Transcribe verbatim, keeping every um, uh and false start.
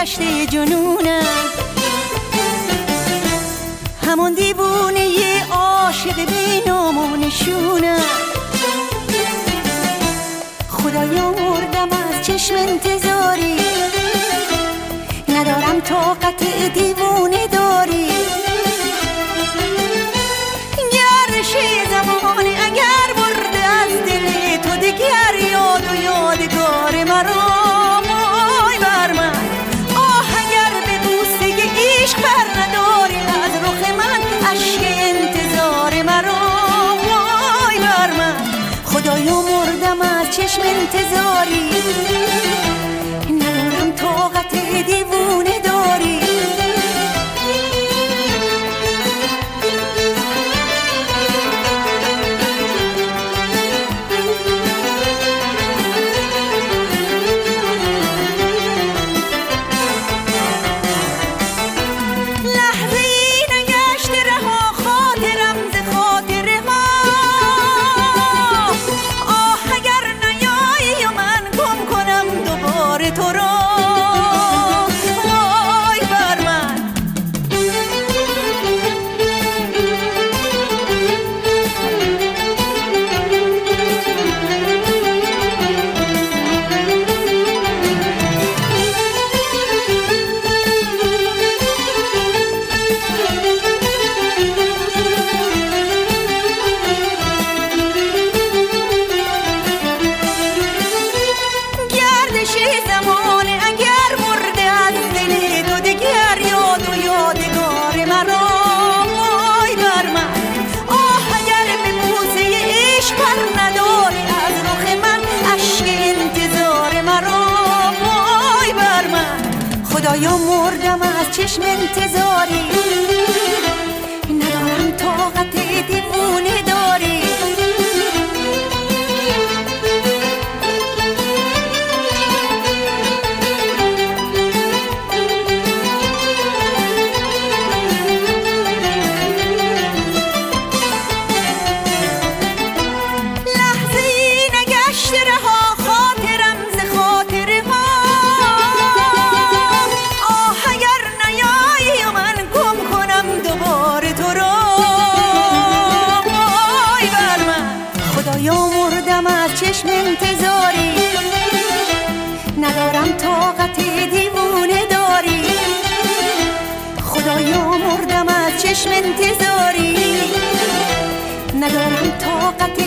کشته جنونم، همون دیوونه یه عاشق بی نام و نشونم. خدایا مردم از چشم انتظاری، ندارم طاقت دیوونه داری. گردش زمانه اگر برده از دل تو دیگر یاد و یادگار مرا، وای بر من. آه اگر به بوسه عشق بر نداری از رخ من اشک انتظار مرا، وای بر من. خدایا مردم از چشم انتظاری، ندارم طاقت دیوونه داری. خدایا مردم از چشم انتظاری، ندارم طاقت دیوونه داری. چشم انتظاری، ندارم طاقت دیوونه داری. خدایا مردم از چشم انتظاری، ندارم طاقت